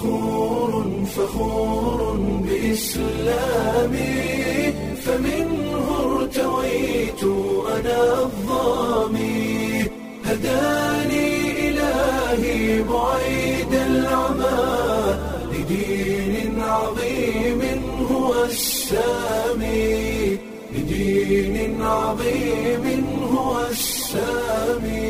فخور بإسلامي فمنه ارتويت أنا الضامي هداني إلهي بعيد العمى لدين عظيم هو السامي لدين عظيم هو السامي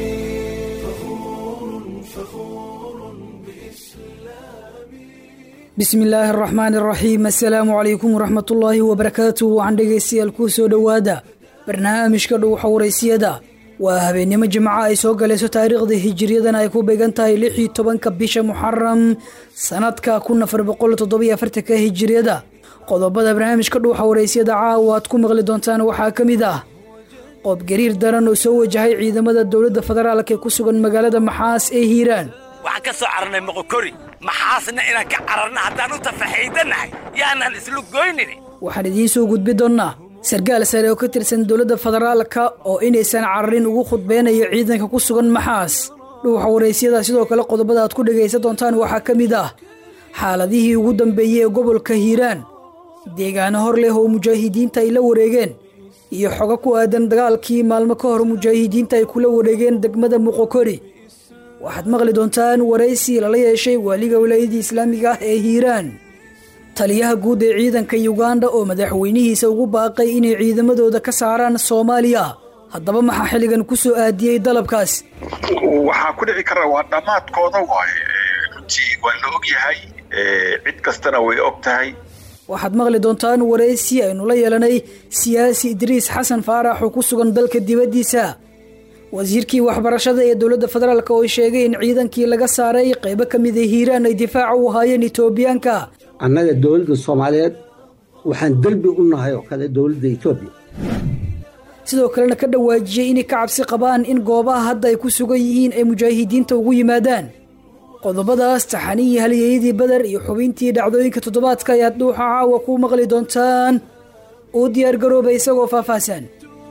فخور بإسلامي بسم الله الرحمن الرحيم السلام عليكم ورحمة الله وبركاته وعن dhegeystayaal ku soo dhawaada barnaamijka dhuuxa wareysiyada waa habeenimo jimco ay soo galayso taariikhda hijriyadan ay ku beegan tahay 16 bisha Muharram sanadka 1447 hijriyada qodobada barnaamijka dhuuxa wareysiyada caawa aad ku maqli doontaan waxaa kamid ah qof gariir daran oo soo wajahay ciidamada dawladda federaalka ee ku sugan magaalada Maxaas ee Hiiraan waxaan ka soo carnay Moqokori maxaasna inaan ka cararna haddaan u tafaxiidanahay yaanan islu goynin waxaan idiin soo gudbi doonaa sargaal sare oo ka tirsan dawladda federaalka oo inaysan cararin ugu khudbeynayo ciidanka ku sugan Maxaas dhuuxa wareysiyada sidoo kale qodobada aad ku dhageysan doontaan waxaa kamid ah xaaladihii ugu dambeeyay ee gobolka Hiiraan deegaano hor leh oo mujaahidiinta ay la wareegeen iyo xogo ku aadan dagaalkii maalmo ka hor mujaahidiinta ay kula wareegeen degmada Moqokori waxaad maqli doontaan wareysi la yeeshay waaliga wilaayada islaamiga ah ee Hiiraan taliyaha guud ee ciidanka Uganda oo madaxweynihiisa ugu baaqay inay ciidamadooda ka saaraan Soomaaliya haddaba maxaa xiligan ku soo aadiyay dalabkaas waxa ku dhici kara waa dhamaadkooda runtii waa la og yahay cid kastana way og tahay waxaad maqli doontaan wareysi aynu la yeelanay siyaasi Idriis Xasan Faarax oo ku sugan dalka dibadiisa wasiirkii waxbarashada ee dawladda federaalka oo sheegay in ciidankii laga saaray qayb ka mid ah Hiiraan ay difaac u hayeen Itoobiyaanka annaga dawladda Soomaaliyeed waxaan dalbi u nahay oo kale dawladda Itoobiya sidoo kalena ka dhawaajiyay in ka cabsi qabaan in goobaha hadda ay ku sugan yihiin ay mujaahidiinta ugu yimaadaan qodobadaas taxaniyi halyeeyadii badar iyo xubintii dhacdooyinka toddobaadka ayaad dhuuxa caawa ku maqli doontaan oo diyaar garoobay isagoo faahfaahsan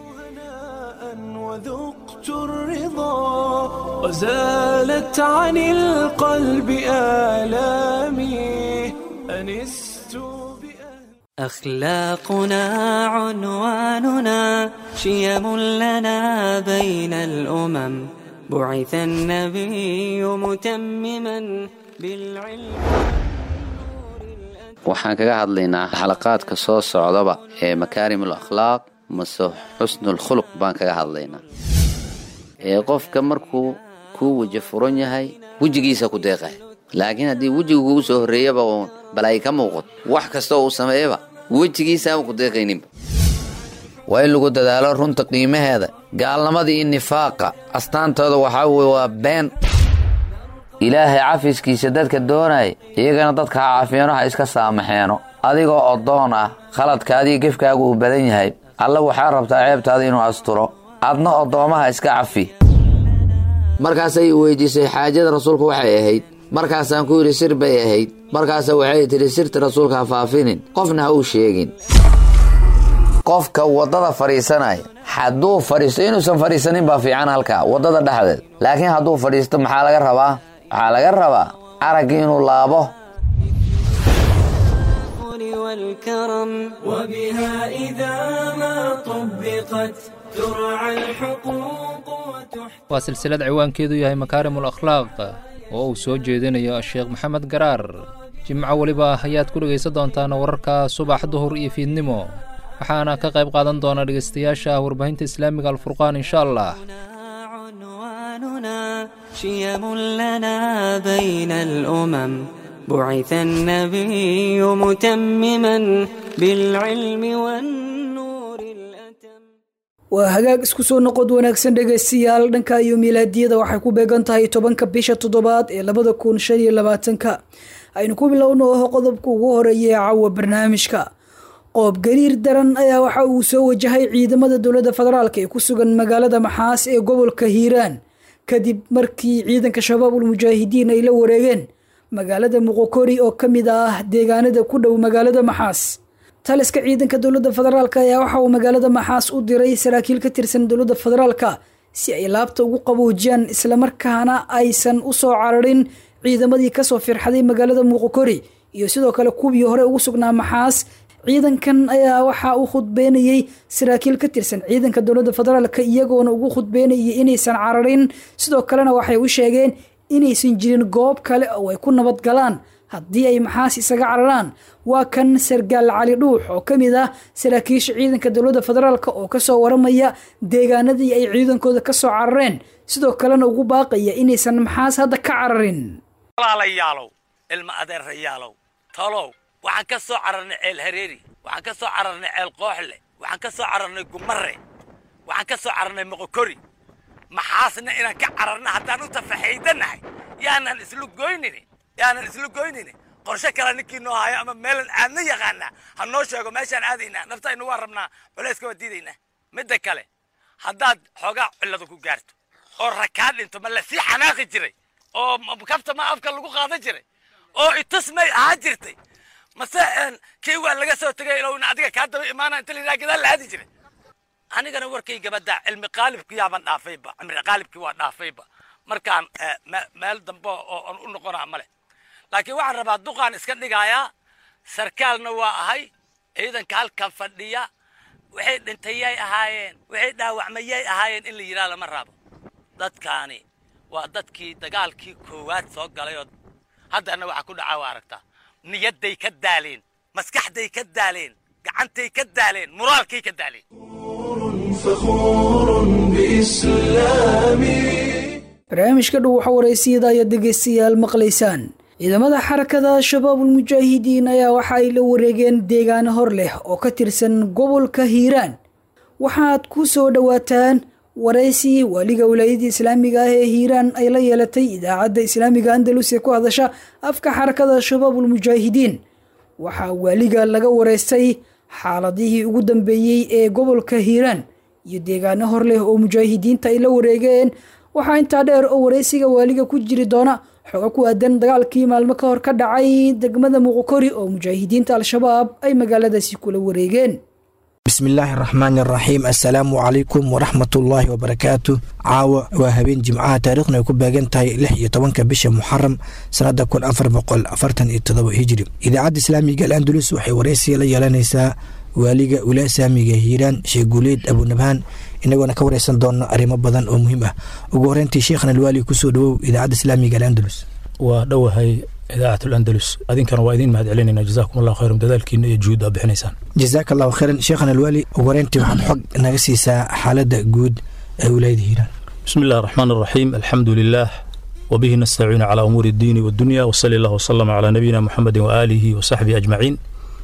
وذقت الرضا وزالت عن القلب آلامي أنست أخلاقنا عنواننا شيم لنا بين الأمم بعث النبي متمما بالعلم waxaan kaga hadlaynaa xalaqaadka soo socdaba ee makaarimul akhlaaq mase xusnul khuluq baan kaga hadlaynaa qofka markuu ku waji furan yahay wajigiisa ku deeqay laakiin haddii wajigu kugu soo horeeyaba oo balay ka muuqato wax kasta uu sameeyaba wajigiisa ku deeqaynin waa in lagu dadaalo runta qiimaheeda gaalnimadii iyo nifaaqa astaantooda waxaa weeye waa been ilaahay cafiskiisa dadka doonay iyagana dadka caafiyanaha iska saamaxeeno adigoo odoon ah khaladkaadii gefkaagu uu badan yahay alla waxaa rabtaa ceebtaada inuu asturo adna odoomaha iska cafi markaasay weydiisay xaajada rasuulku waxay ahayd markaasaan ku yidhi sir bay ahayd markaasa waxay tidhi sirta rasuulka ha faafinin qofna ha uu sheegin qofka waddada fadhiisanaya hadduu fadhiisto inuusan fadhiisanin baa fiican halkaa waddada dhexdeed laakiin hadduu fadhiisto maxaa laga rabaa araggii inuu laabo والكرم وبها إذا ما طبقت ترعى الحقوق waa silsilad ciwaankeedu yahay makaarimul akhlaaq oo uu soo jeedinayo Sheekh Maxamed Garaar jimco waliba ayaad ku dhageysan doontaan wararka subax duhur iyo fiidnimo waxaana ka qayb qaadan doona dhageystayaasha warbaahinta islaamiga Al-Furqaan insha Allah شيم لنا بين الأمم بعث النبي متمما بالعلم والنور الأتم وهاجاج isku soo noqod wanaagsan dhageystayaal dhanka iyo miilaadiyada waxay ku beegan tahay 10 bisha toddobaad ee 2025 aynu ku bilowno qodobka ugu horeeyay caawa barnaamijka qoob gariir daran ayaa waxa uu soo wajahay ciidamada dawladda federaalka ee ku sugan magaalada Maxaas ee gobolka Hiiraan kadib markii ciidanka shabaabul mujaahidiin ay la wareegeen magaalada Moqokori oo kamid ah deegaanada ku dhow magaalada Maxaas taliska ciidanka dawladda federaalka ayaa waxa uu magaalada Maxaas u diray saraakiil ka tirsan dawladda federaalka si ay laabta ugu qaboojiyaan isla markaana aysan u soo cararin ciidamadii kasoo firxaday magaalada Muqokori iyo sidoo kale kuwii hore ugu sugnaa Maxaas. ciidankan ayaa waxa uu khudbeynayay saraakiil ka tirsan ciidanka dowladda federaalka iyagoona ugu khudbeynayay inaysan cararin sidoo kalena waxay u sheegeen inaysan jirin goob kale oo ay ku nabad galaan haddii ay Maxaas isaga cararaan. waa kan Sargaal Cali Dhuux oo kamid ah saraakiisha ciidanka dowladda federaalka oo ka soo waramaya deegaanadii ay ciidankooda ka soo carareen sidoo kalena ugu baaqaya inaysan Maxaas hadda ka cararin. walaalayaalow ilma adeerayaalow talow waxaan ka soo cararnay ceel hareeri waxaan ka soo cararnay ceel qooxle waxaan ka soo cararnay gumare waxaan ka soo cararnay Muqokori Maxaasna inaan ka cararna haddaan u tafaxiidanahay yaanan islu goynini qorshe kale ninkii noo haya ama meelan aadna yaqaana ha noo sheego meeshaan aadaynaa naftaynu waa rabnaa culayska waa diidaynaa. midda kale haddaad xoogaa cilladu ku gaarto oo rakaa dhinto ma lasii xanaaqi jiray oo kabta ma afka lagu qaadan jiray oo itus may ahaan jirtay mase kii waa laga soo tegay ilowna adiga kaa daba imaana inta la gadaal la aadi jiray. anigana warkayga badda cilmi qaalibkii yaaban dhaafayba cimri qaalibkii waa dhaafayba markaan meel dambe oo u noqonaa male. laakiin waxaan rabaa duqaan iska dhigayaa sarkaalna waa ahay ciidanka halkan fadhiya waxay dhintayay ahaayeen waxay dhaawacmayay ahaayeen in la yiraahdo lama rabo. dadkaani waa dadkii dagaalkii koowaad soo galay oo haddana waxa ku dhacaa waa aragtaa niyadday ka daaleen maskaxday ka daaleen gacantay ka daaleen moraalkay ka daaleen. فخور بإسلامي barnaamijka dhow waxa wareysiyada ayaa dhegeystayaal maqlaysaan. ciidamada xarakada shabaabul mujaahidiin ayaa waxa ay la wareegeen deegaan hor leh oo ka tirsan gobolka Hiiraan. waxaad ku soo dhawaataan wareysi waliga wilaayada islaamiga ah ee Hiiraan ay la yeelatay idaacadda islaamiga Andalus ee ku hadasha afka xarakada shabaabul mujaahidiin. waxa waliga laga wareystay xaaladihii ugu dambeeyay ee gobolka Hiiraan iyo deegaano hor leh oo mujaahidiinta ay la wareegeen. waxaa intaa dheer oo wareysiga waliga ku jiri doona xogo ku aadan dagaalkii maalmo ka hor ka dhacay degmada Muqokori oo mujaahidiinta al-shabaab ay magaaladaasi kula wareegeen. بسم الله الرحمن الرحيم السلام عليكم ورحمة الله وبركاته. عاوة وهبين جمعة تاريخنا يكون باقنتهي 16 بشهر محرم سنة كون 1447 هجري. إذا عاد إسلامي قال أندلس وحي وريسي ليالا نساء واليغا ولا سامي هيران شيخ قوليد أبو نبهان إنه أنا كوريسان دون أريم بدن أو مهمة وقورنتي شيخنا الوالي كسودو إذا عاد إسلامي قال أندلس ودوهي إذاعة الأندلس أذين كانوا وايدين مهد علينا جزاكم الله خير مدذلك جود بحنيسان. جزاك الله خيرا شيخنا الوالي وقورنتي وحن حق نغسيسا حالة جود ولاية هيران. بسم الله الرحمن الرحيم الحمد لله وبه نستعين على أمور الدين والدنيا وصلى الله وسلم على نبينا محمد وآله وصحبه أجمعين.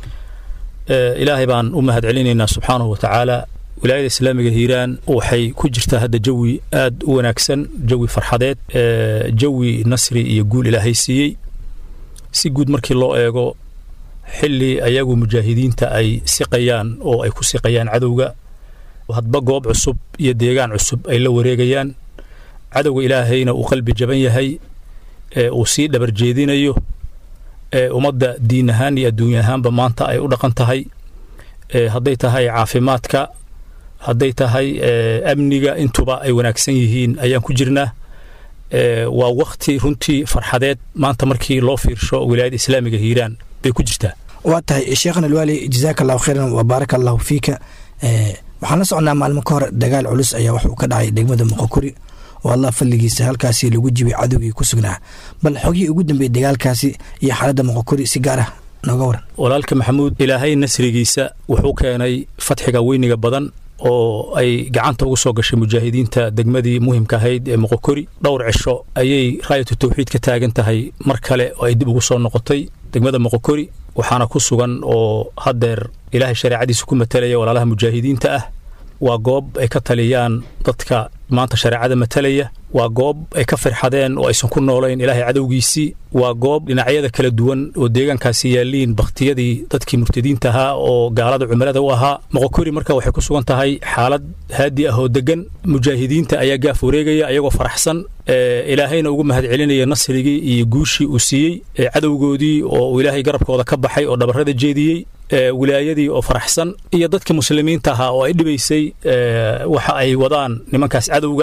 إلهي بان أمهد علينا سبحانه وتعالى ولاية الإسلامية هيران وحي كجرتا هذا جوي آد وناكسن جوي فرحادات جوي نصري يقول إلهي سيي سيقود مركي الله ايغو حلي ايغو مجاهدين تا اي سيقيان او اي كو سيقيان عدوغا وهدبا قوب عصب يديغان عصب اي لو وريغيان عدوغ إلهينا وقلب جبن يهي وسي دبر جيدين ايو ومدى دينهان يا دنياهان بمانتا اي ودقنتهي هدي تهي عافيماتكا هدي تهي امنيغا انتوبا اي وناكسن يهين ايان كجرنا waa waqti runtii farxadeed maanta markii loo fiirsho wilaayada islaamiga Hiiraan bay ku jirtaa. waa tahay sheekhna alwali jazakallahu khairan wa barakallahu fiika. waxaan la socnaa maalmo ka hor dagaal culus ayaa wax uu ka dhacay degmada Muqokori oo Allah fadligiisa halkaasi lagu jibay cadowgii ku sugnaa. bal xogii ugu dambeeyay dagaalkaasi iyo xaaladda Muqokori si gaar ah nooga waran. walaalka Maxamuud ilaahay nasrigiisa wuxuu keenay fatxiga weyniga badan oo ay gacanta ugu soo gashay mujaahidiinta degmadii muhiimka ahayd ee Muqokori. dhowr cisho ayay raayatu tawxiid ka taagan tahay mar kale oo ay dib ugu soo noqotay degmada Muqokori waxaana ku sugan oo hadeer ilaahay shariicadiisa ku matalaya walaalaha mujaahidiinta ah. waa goob ay ka taliyaan dadka maanta shariicada matalaya. waa goob ay ka farxadeen oo aysan ku noolayn ilaahay cadowgiisii. waa goob dhinacyada kala duwan oo deegaankaasi yaaliin baktiyadii dadkii murtadiinta ahaa oo gaalada cumilada u ahaa. Muqokori marka waxay ku sugan tahay xaalad haadi ah oo degan. mujaahidiinta ayaa gaaf wareegaya ayagoo faraxsan ilaahayna ugu mahad celinaya nasrigii iyo guushii uu siiyey cadowgoodii oo ilaahay garabkooda ka baxay oo dhabarada jeediyey. wilaayadii oo faraxsan iyo dadka muslimiinta ahaa oo ay dhibaysay waxa ay wadaan nimankaas cadowga ah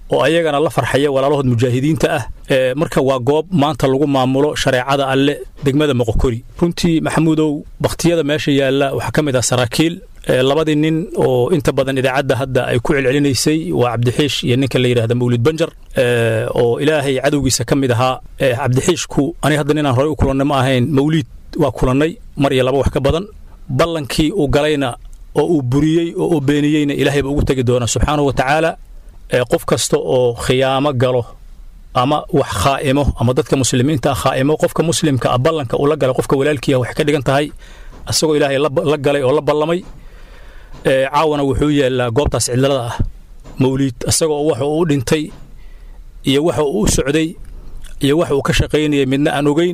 oo ayagana la farxaya walaalahood mujaahidiinta ah marka waa goob maanta lagu maamulo shareecada alle degmada Moqokori runtii maxamuudow waqtiyada meesha yaala waxa kamid ah saraakiil labadii nin oo inta badan idaacada hadda ay ku celcelinaysay waa Cabdixiish iyo ninka la yiraahdo Mawlid Banjar oo ilaahay cadowgiisa kamid ahaa Cabdixiishku ani hadda ninaan hore u kulannay ma ahayn Mawlid waa kulannay mar iyo laba wax ka badan ballankii uu galayna oo uu buriyay oo uu beeniyayna ilaahay baa ugu tagi doona subxaanahu wa ta'ala qof kasta oo khiyaamo galo ama wax khaa'imo ama dadka muslimiinta khaa'imo qofka muslimka ballanka uu la galay qofka walaalkiisa wax ka dhigan tahay asagoo ilaahay la galay oo la ballamay caawana wuxuu yeelaa goobtaas cidlada ah Mawlid asagoo waxa uu dhintay iyo waxa uu socday iyo waxa uu ka shaqeynayay midna aan ogeyn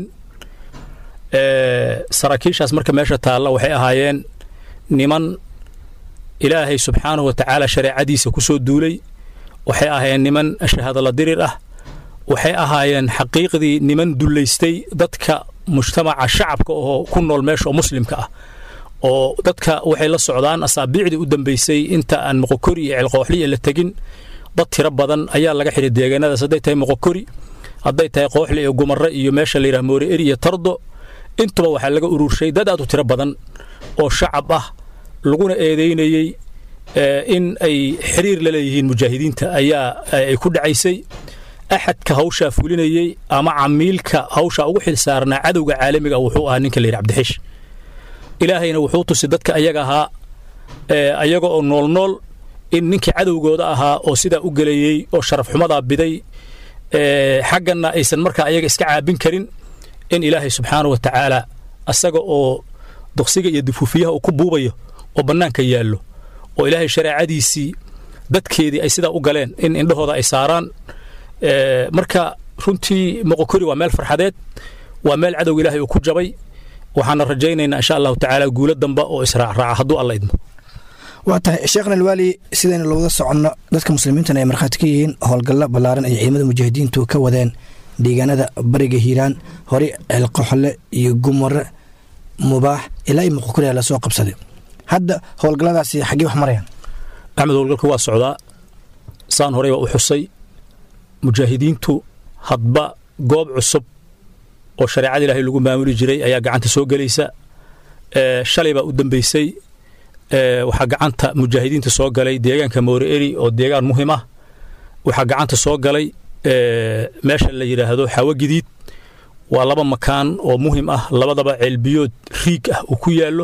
saraakiishaas marka meesha taala waxay ahaayeen niman ilaahay subxaanahu wa ta'ala shariicadiisa ku soo duulay waxay ahaayeen niman shahaado la dirir ah waxay ahaayeen xaqiiqdii niman duleystay dadka mujtamaca shacabka oo ku nool meesha muslimka ah oo dadka waxay la socdaan asaabiicdii u dambeysay inta aan Moqokori iyo Cilqooxli la tagin dad tiro badan ayaa laga xiray deegaanada saday tahay Moqokori haday tahay Qooxli iyo Gumarre iyo meesha la yiraahdo Moore iyo Tardo intuba waxa laga ururshay dad aad u tiro badan oo shacab ah laguna eedeynayay in ay xiriir la leeyihiin mujaahidiinta ayaa ay ku dhacaysay axadka hawsha fulinayay ama camiilka hawsha ugu xil saarnaa cadowga caalamiga wuxuu ahaa ninka la yiraahdo Cabdixiish ilaahayna wuxuu tusay dadka ayaga ahaa ayaga oo nool in ninka cadowgooda ahaa oo sida u galayay oo sharaf xumada biday xaqana aysan marka ayaga iska caabin karin in ilaahay subxaanahu wa ta'ala asaga oo duqsiga iyo dufuufiyaha uu ku buubayo oo banaanka yaalo oo ilaahay shariicadiisii dadkeedii ay sida u galeen in indhahooda ay saaraan marka runtii Moqokori waa meel farxadeed waa meel cadowga ilaahay uu ku jabay waxaan rajaynaynaa insha Allah ta'ala guulo damba oo israac hadduu Allah idmo waa tahay sheekhna alwaali sideen looga socono dadka muslimiinta ay marxad ka yihiin howlgalla balaaran ay ciidamada mujaahidiintu ka wadeen deegaanada bariga Hiiraan hore Cilqooxle iyo Gumarre Mubaax ilaa Moqokori la soo qabsaday hadda howlgalladaasi xagee wax marayaan Ahmed howlgalku waa socdaa saan hore u xusay mujaahidiintu hadba goob cusub oo shariicada ilaahay lagu maamuli jiray ayaa gacanta soo galaysa shalay baa u dambeysay waxa gacanta mujaahidiinta soo galay deegaanka Moore Eri oo deegaan muhiim ah waxa gacanta soo galay meesha la yiraahdo Xawa Gidiid waa laba makaan oo muhiim ah labadaba cilbiyood riig ah oo ku yaalo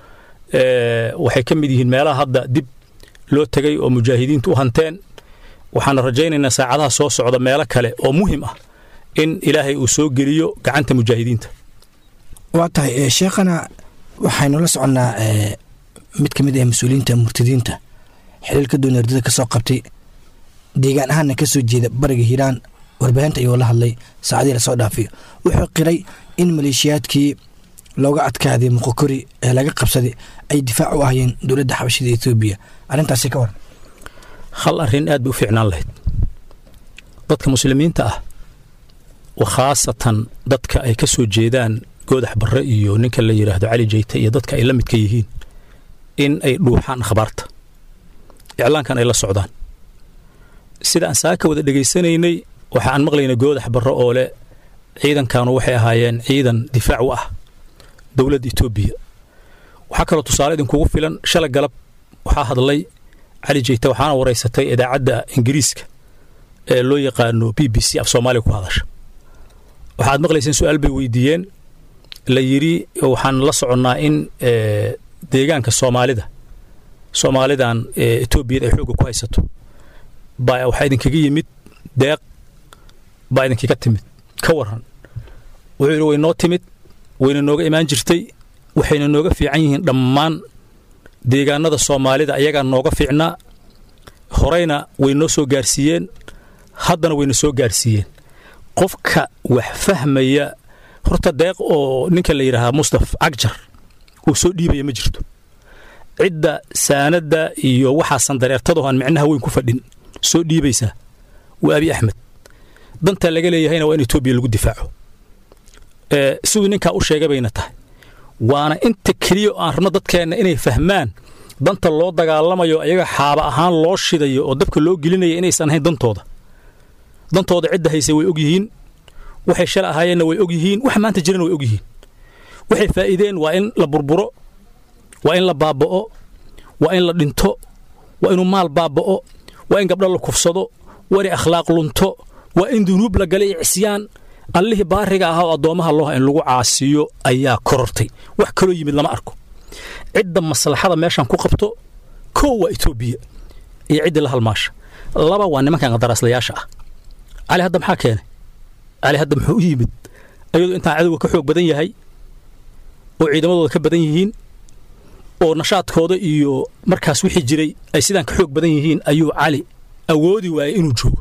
waxay kamid yihiin meelaha hadda dib loo tagay oo mujaahidiintu u hanteen waxaan rajaynaynaa saacadaha soo socda meelo kale oo muhiim ah in ilaahay uu soo geliyo gacanta mujaahidiinta waa tahay sheekhana waxaynu la soconnaa mid kamid ah mas'uuliyiinta murtadiinta xililka doonardada ka soo qabtay deegaan ahaanna ka soo jeeda bariga Hiiraan warbaahinta ayuu la hadlay saacadii la soo dhaafay wuxuu qiray in maleeshiyaadkii looga adkaaday Moqokori ee laga qabsaday ay difaac u ahaayeen dowladda xabashida Itoobiya arrintaasi ka waran hal arrin aad u fiicnaan lahayd dadka muslimiinta ah وخاصة dadka ay ka soo jeedaan goodax barre iyo ninka la yiraahdo Cali Jeyte iyo dadka ay la mid ka yihiin in ay dhuuxaan akhbaarta iclaankan ay la socdaan sida aan saaka wada dhageysanaynay waxa aan maqlaynay goodax barre oo leh ciidankan waxay ahaayeen ciidan difaac u ah dawladda Itoobiya waxa kale tusaale idin kugu filan shalay galab waxa hadlay Cali Jeyte waxaana wareysatay idaacadda Ingiriiska ee loo yaqaano BBC af Soomaaliya ku hadasha waxaad maqlayseen su'aal bay weydiiyeen la yiri waxaan la soconnaa in deegaanka Soomaalidan Itoobiya ay xoog ku haysato baa waxa idin kaga yimid deeq baa idin kaga timid ka waran wuxuu way noo timid wayna nooga imaan jirtay waxayna nooga fiican yihiin dhammaan deegaanada Soomaalida ayaga nooga fiicnaa horeyna way noo soo gaarsiiyeen haddana wayna soo gaarsiiyeen qofka wax fahmaya horta deeq oo ninka la yiraahdo Mustafa Agjar uu soo dhiibay ma jirto cidda saanada iyo waxa sandareertadu aan macnaha weyn ku fadhin soo dhiibaysa waa Abi Ahmed danta laga leeyahayna waa in Itoobiya lagu difaaco sidoo ninka u sheegay bayna tahay waana inta kaliya aan rabno dadkeena inay fahmaan danta loo dagaalamayo ayaga xaaba ahaan loo shidayo oo dabka loo gelinayo inaysan ahayn dantooda dantooda cidda haysay way og yihiin waxay shalay ahaayeenna way og yihiin wax maanta jirana way og yihiin waxay faa'iideen waa in la burburo waa in la baaba'o waa in la dhinto waa inuu maal baaba'o waa in gabdho la kufsado waa in akhlaaq lunto waa in dunuub la galay cisyaan allihii baariga ahaa oo addoomaha looha in lagu caasiyo ayaa korortay wax kaloo yimid lama arko cidda maslaxada meeshan ku qabto koo waa Itoobiya iyo cidda la halmaasha laba waa nimankan qadaraaslayaasha ah cali hadda maxaa keenay cali hadda muxuu yimid ayadoo intaan cadowga ka xoog badan yahay oo ciidamadooda ka badan yihiin oo nashaadkooda iyo markaas wixii jiray ay sidaan ka xoog badan yihiin ayuu cali awoodi waayay inuu joogo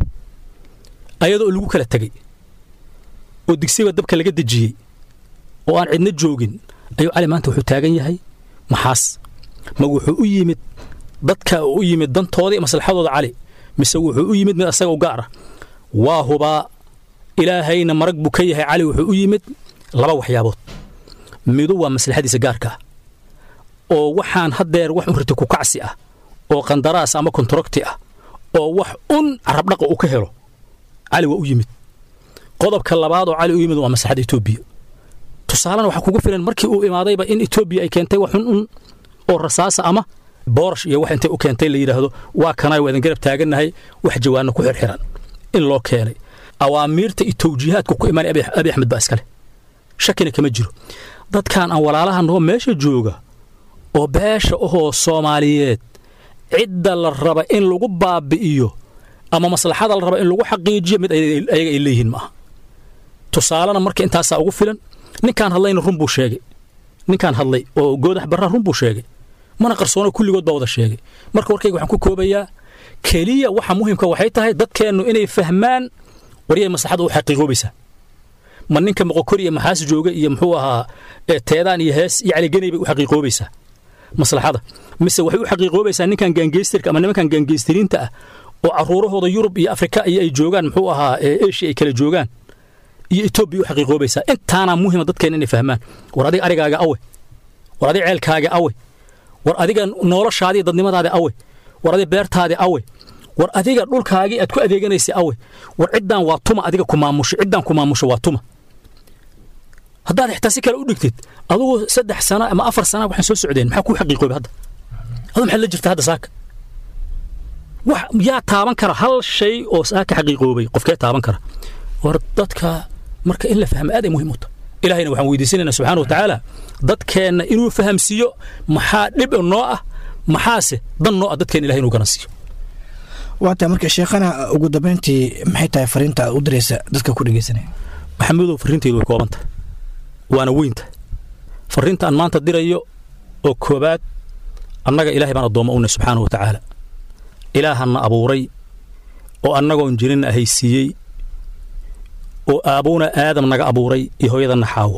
ayadoo lagu kala tagay oo digsiga dabka laga dejiyey oo aan cidna joogin ayuu cali maanta wuxuu taagan yahay maxaas ma wuxuu u yimid dadka u yimid dantooda iyo maslaxadooda cali mise wuxuu u yimid mid asaga u gaar ah waa hubaa ilaahayna marag buu ka yahay cali wuxuu u yimid laba waxyaabood midu waa maslaxadiisa gaarka ah oo waxaan haddeer wax urta ku kacsi ah oo qandaraas ama kontrakti ah oo wax carab dhaqa uu ka helo cali waa u yimid qodobka labaad oo cali u yimid waa maslaxada Itoobiya tusaalana waxa kugu filan markii uu imaadayba in Itoobiya ay keentay wax oo rasaasa ama boorash iyo wax intay u keentay la yiraahdo waa kanay wadan garab taaganahay wax jawaano ku xirxiran in loo keenay awaamiirta iyo tawjiihaadku ku imaan Abi Axmed Baaskale shakina kama jiro dadkan aan walaalahan oo meesha jooga oo beesha oo Soomaaliyeed cidda la raba in lagu baabi'iyo ama maslaxada la raba in lagu xaqiijiyo mid ayaga ay leeyihiin ma tusaalana marka intaas ugu filan ninkaan hadlayna run buu sheegay ninkaan hadlay oo goodax barra run buu sheegay mana qarsoona kulligood baa wada sheegay marka warkayga waxaan ku koobayaa kaliya waxa muhiimka waxay tahay dadkeennu inay fahmaan wariyay maslaxada u xaqiiqoobaysa ma ninka moqokori iyo maxaas jooga iyo muxuu ahaa teedaan iyo hees iyo caliganay bay u xaqiiqoobaysaa maslaxada mise waxay u xaqiiqoobaysaa ninkan gaangeystirka ama nimankan gaangeystiriinta ah oo caruurahooda Yurub iyo Afrika ay joogaan muxuu ahaa Asia ay kala joogaan iyo Itoobiya u xaqiiqoobaysaa intaana muhiim dadkeen inay fahmaan war adiga arigaaga awe war adiga ceelkaaga awe war adiga noloshaadii dadnimadaada awe war adiga beertaada awe war adiga dhulkaagii aad ku adeeganaysay awe war ciidan waa tuma adiga ku maamusho ciidan ku maamusho waa tuma haddaad ixtaasi kale u dhigtid adigu 3 sano ama 4 sano waxaan soo socdeen maxaa ku xaqiiqoobay hadda adoo maxaa la jirta hadda saaka wax yaa taaban kara hal shay oo saaka xaqiiqoobay qofkee taaban kara war dadka marka in la fahmo aad ay muhiim u tahay ilaahayna waxaan weydiisanaynaa subxaanahu wa tacaala dadkeenna inuu fahamsiiyo maxaa dhib noo ah maxaase dan noo ah dadkeen ilahay inuu garansiiyo waata marka sheekhana ugu dambeyntii maxay tahay fariinta u diraysa dadka ku dhageysanaya maxamedow fariintaydu way kooban tahay waana weynta fariinta aan maanta dirayo oo koobaad annaga ilaahay baan addoommo una subxaanahu wa tacaala ilaahana abuuray oo annagoon jirin ahaysiiyey oo aabuna aadam naga abuuray iyo hooyadana xaawo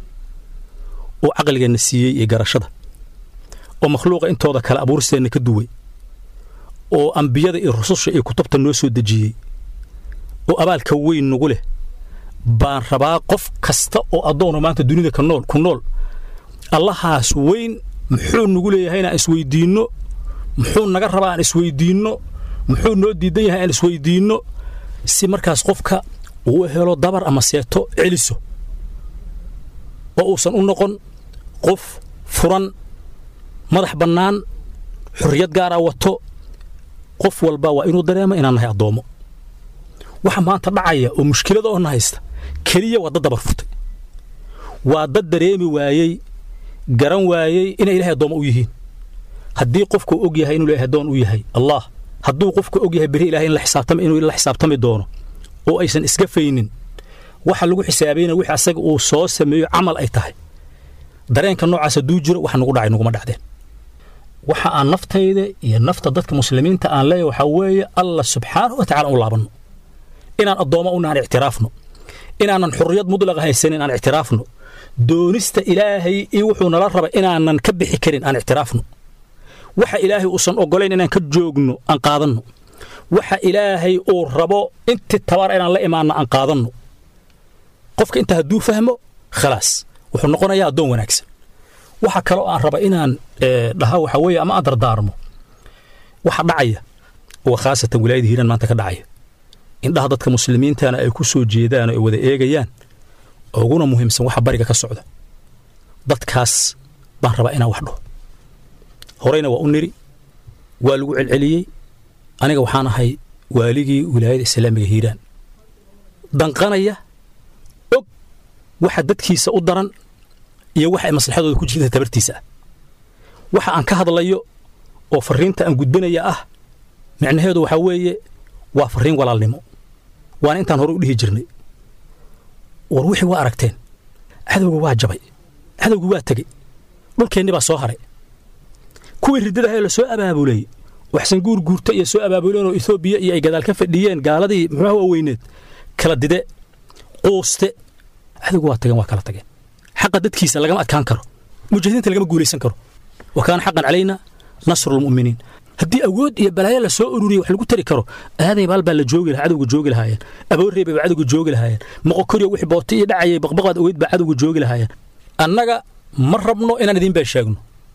oo aqligeena siiyey iyo garashada oo makhluuqa intooda kala abuuristeena ka duway oo anbiyada iyo rususha iyo kutubta noo soo dejiyey oo abaalka weyn nagu leh baan rabaa qof kasta oo adoon maanta dunida ku nool allahaas weyn muxuu nagu leeyahay inaan isweydiino muxuu naga rabaa aan isweydiino muxuu noo diidan yahay aan isweydiino si markaas qofka uu helo dabar ama seeto celiso oo uusan u noqon qof furan madax bannaan xurriyad gaar ah wato qof walba waa inuu dareemo inaan nahay addoomo waxa maanta dhacaya oo mushkilada oo haysta kaliya waa dad dabar furtay waa dad dareemi waayey garan waayey inay ilaahay addoomo u yihiin haddii qofku og yahay inuu ilaahay addoon u yahay allah hadduu qofku og yahay bari ilaahay inuu la xisaabtami doono oo aysan iska faynin waxa lagu xisaabayna wixii asaga uu soo sameeyo amal ay tahay dareenka noocaas haduu jiro waxa nagu dhacay naguma dhacdeen waxa aan naftayda iyo nafta dadka muslimiinta aan leeyahay waxa weeye Allah subhanahu wa ta'ala u laabano inaan addoomo u naan ictiraafno inaanan xurriyad mudlaqa haysanin aan ictiraafno doonista ilaahay iyo wuxuu nala raba inaanan ka bixi karin aan ictiraafno waxa ilaahay uusan ogoleyn inaan ka joogno aan qaadano waxa ilaahay uu rabo inta tabar inaan la imaano aan qaadano qofka inta haduu fahmo khalaas wuxuu noqonayaa addoon wanaagsan waxa kale oo aan raba inaan dhaha waxa weeye ama aan dardaarmo waxa dhacaya oo khaasatan wilaayada Hiiraan maanta ka dhacaya indhaha dadka muslimiintana ay ku soo jeedaan oo ay wada eegayaan uguna muhiimsan waxa bariga ka socda dadkaas baan rabaa inaan wax dhaho horeyna waa u niri waa lagu celceliyey aniga waxaan ahay waaligii wilaayada islaamiga hiiraan danqanaya og waxa dadkiisa u daran iyo waxa ay maslaxadooda ku jirta tabartiisa ah waxa aan ka hadlayo oo fariinta aan gudbinaya ah macnaheedu waxa weeye waa fariin walaalnimo waana intaan hore u dhihi jirnay war wixii waa aragteen cadowga waa jabay cadowga waa tegey dhulkeenni baa soo haray kuwii riddadaha la soo abaabulay waxsan guurguurta iyo soo abaabuleen oo Ethiopia iyo ay gadaal ka fadhiyeen gaaladii muxuu waaweyneed kala dide qooste cadowga waa tageen waa kala tageen xaqa dadkiisa lagama adkaan karo mujaahidiinta lagama guulaysan karo وكان حقا علينا نصر المؤمنين هدي أود يا بلايا لسوء أروري وحلقو تري كرو هذا يبال بلا جوجل عدو جوجل هاي أبو الريبي بعدو جوجل هاي مقكوري وحي بوتي دعي بقبقد أويد بعدو جوجل هاي أننا مربنو إنا ندين باشاقنو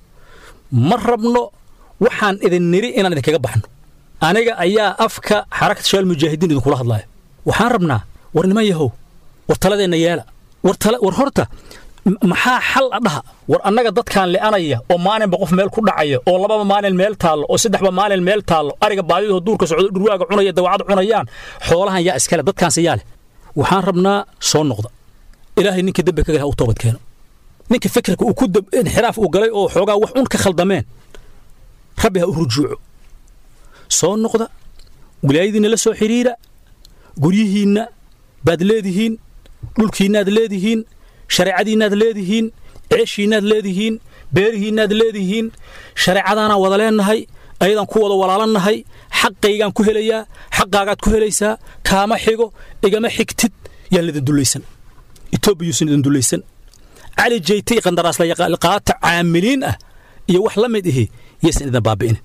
مربنو وحان إذن نري إنا ندين كقبحنو أننا أيا أفكا حركة شوال المجاهدين إذن كلها الله وحان ربنا ورنما يهو ورطلدين يالا ورهورتا maxaa xal dhaha war annaga dadkan leeanaya oo maalin boqof meel ku dhacaya oo lababa maalin meel taalo oo saddexba maalin meel taalo ariga baadidoo duurka socdo dhurwaaga cunaya dawacad cunayaan xoolahan yaa iskale dadkan siyaale waxaan rabnaa soo noqda ilaahay ninka dambe ka galay u toobad keeno ninka fikirka uu ku inxiraaf uu galay oo xoogaa wax un ka khaldameen rabbi ha u rujuuco soo noqda wilaayadiina la soo xiriira guryihiina baad leedihiin dhulkiinaad leedihiin shareecadiinaad leedihiin ceeshiinaad leedihiin beerihiinaad leedihiin shareecadaana wada leenahay ayadan ku wada walaalannahay xaqaygaan ku helayaa xaqaagaad ku helaysaa kaama xigo igama xigtid yaan lidin dulaysan etoobiyuusan idin dulaysan cali jeytay qandaraas la qaata caamiliin ah iyo wax la mid ihi yaysan idin baabi'in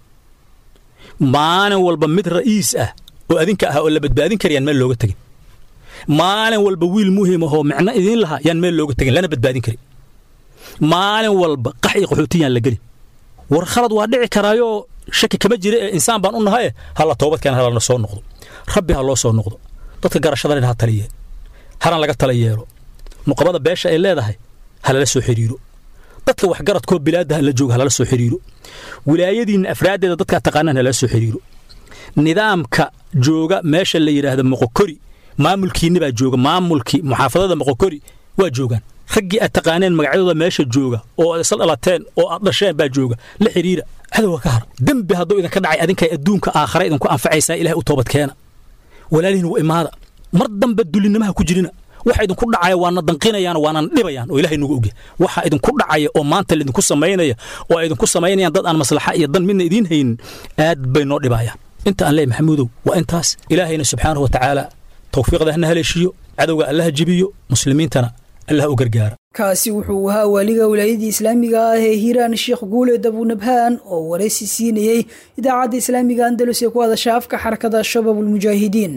maalin walba mid ra'iis ah oo adinka ah oo la badbaadin karayaan meel looga tegin maalin walba wiil muhiim ah oo macna idin laha yaan meel looga tagin lana badbaadin kari maalin walba qax iyo qaxootiyaan la gelin war khalad waa dhici karaayo shaki kama jira ee insaan baan u nahay hala toobad keen hala soo noqdo rabbi ha loo soo noqdo dadka garashada ha taliye haran laga taliyeero nuqabada beesha ay leedahay hala la soo xiriiro dadka wax garadkoo bilaadaha la jooga hala la soo xiriiro wilaayadiina afraadeeda dadka taqaanaan hala la soo xiriiro nidaamka jooga meesha la yiraahdo moqokori maamulkiina baa jooga maamulkii muxaafadada moqokori waa joogan raggii aad taqaaneen magacyadooda meesha jooga oo aad isla dhalateen oo aad dhasheen baa jooga la xiriira cadowga ka har dambi hadduu idinka dhacay adinka adduunka aakhira idinku anfacaysaa ilaahay u toobad keena walaalihiin waa imaada mar dambe dulinnimaha ku jirina waxa idinku dhacaya waana danqinayaan waana dhibayaan oo ilaahay nagu ogyahay waxa idinku dhacaya oo maanta idinku sameynaya oo ay idinku sameynayaan dad aan maslaxa iyo dan midna idiin haynin aad bay noo dhibayaan inta aan leeyahay maxamuudow waa intaas ilaahayna subxaanahu wa tacaala tawfiiqda hana haleeshiyo cadowga allah jibiyo muslimiintana allah u gargaara kaasi wuxuu ahaa waaliga wilaayadii islaamiga ah ee hiiraan sheekh guuleed abunabhaan oo waraysi siinayey idaacadda islaamiga andalus ee ku hadasha afka xarakada shabaabulmujaahidiin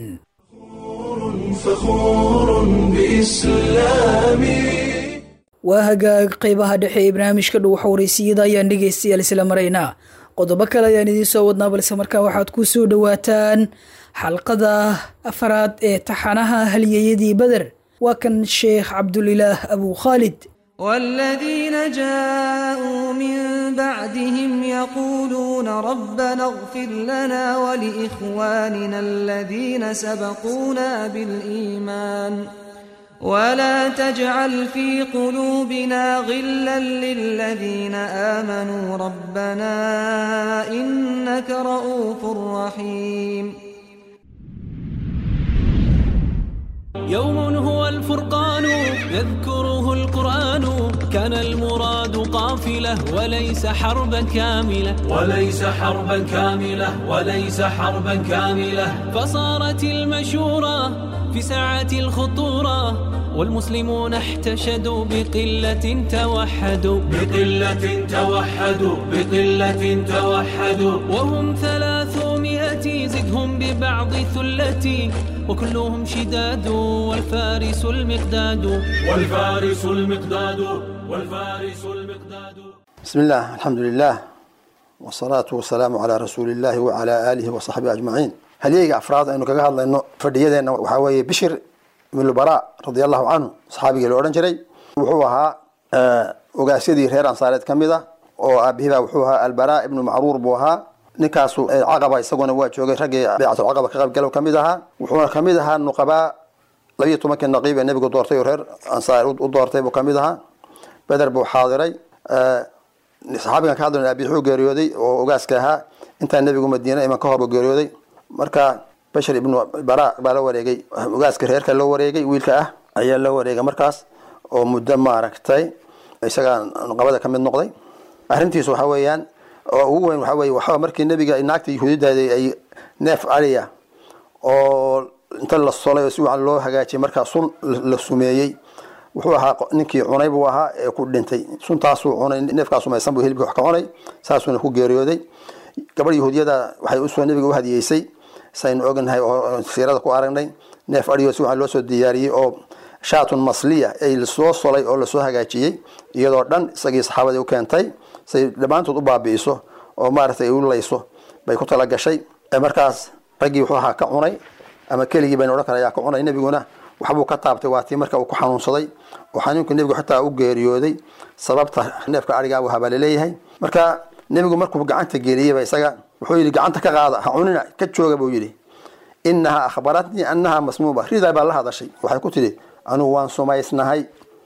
فخور بإسلامي waa hagaag qaybaha dhexe ee barnaamijka dhow xawraysiyada ayaan dhegaystayaal isla maraynaa qodobo kale ayaan idiin soo wadnaa balse markaa waxaad ku soo dhowaataan xalqada afraad ee taxanaha halyeeyadii badar waa kan sheekh cabdulilaah abu khaalid والذين جاءوا من بعدهم يقولون ربنا اغفر لنا ولإخواننا الذين سبقونا بالإيمان ولا تجعل في قلوبنا غلا للذين آمنوا ربنا إنك رؤوف رحيم يوم هو الفرقان يذكره القرآن كان المراد قافلة وليس حربا كاملة وليس حربا كاملة وليس حربا كاملة فصارت المشورة في ساعة الخطورة والمسلمون احتشدوا بقلة توحدوا وهم 300 زدهم ببعض ثلتي وكلهم شداد والفارس المقداد بسم الله الحمد لله والصلاة والسلام على رسول الله وعلى آله وصحبه أجمعين halyeyga afraad aynu kaga hadlayno fadhiyadeena waxaa weeye bishir ibnu bara radiallahu canhu saxaabigii la odhan jiray wuxuu ahaa ogaasyadii reer ansaareed ka mid ah oo aabihibaa wuxuu ahaa albara ibnu macruur buu ahaa ninkaasu caqaba isaguna waa joogay raggii baycatulcaqaba ka qaybgalow ka mid ahaa wuxuuna ka mid ahaa nuqabaa 12 naqiib ee nebigu doortay oo reer ansaar u doortay buu ka mid ahaa beder buu xaadiray saxaabigan ka hadlayna aabihi wuxuu geeriyooday oo ogaaska ahaa intaa nebigu madiina iman ka hor buu geeriyooday marka bashir ibnu bara baa la wareegay ogaaska reerka loo wareegay wiilka ah ayaa loo wareegay markaas oo muddo maaragtay isaga nuqabada ka mid noqday arrintiisu waxa weeyaan oo ugu weyn waxa weeye waxa markii nebiga naagta yahuudiyada ay neef ariya oo inta la solay si wacan loo hagaajiyay markaa sun la sumeeyey wuxuu ahaa ninkii cunay buu ahaa ee ku dhintay suntaasuu cunay neefkaas sumaysan buu hilibka wax ka cunay saasuuna ku geeriyooday gabadh yahuudiyada waxay u soo nebiga u hadiyeysay saynu ognahay oo siirada ku aragnay neef ariyo si wacan loo soo diyaariyey oo shaatun masliya ay lasoo solay oo lasoo hagaajiyey iyadoo dhan isagii saxaabadii u keentay say dhammaantood u baabi'iso oo maaragtay u layso bay ku tala gashay markaas raggii wuxuu ahaa ka cunay ama keligii baynu odhan kara ayaa ka cunay nebiguna waxbuu ka taabtay waa tii marka uu ku xanuunsaday oo xanuunka nebigu xitaa u geeriyooday sababta neefka arigaa buu habaa laleeyahay marka nebigu markuu gacanta geliyeyba isaga wuxuu yidhi gacanta ka qaada ha cunina ka jooga buu yidhi inahaa akhbaratnii annahaa masmuuba ridaa baa la hadashay waxay ku tidhi anugu waan sumaysnahay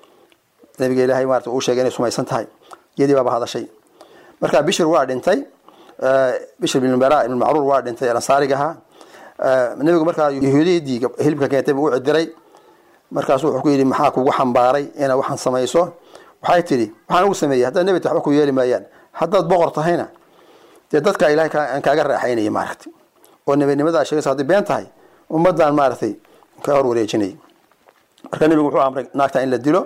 nebiga ilaahay maarata uu sheegay inay sumaysan tahay yadii baaba hadashay marka bishir waa dhintay bishir ibn bara ibn macruur waa dhintay ansaariga ahaa nebigu markaa yahuudiyadii hilibka keentay buu u cidiray markaasuu wuxuu ku yidhi maxaa kugu xambaaray inaad waxaan samayso waxay tidhi waxaan ugu sameeyey haddaad nebi tahay waxba ku yeeli maayaan haddaad boqor tahayna dee dadka ilaahay aan kaaga raaxaynaya maaragtay oo nebinimadaa sheegaysa haddii been tahay ummaddaan maaragtay ka hor wareejinayay marka nebigu wuxuu amray naagta in la dilo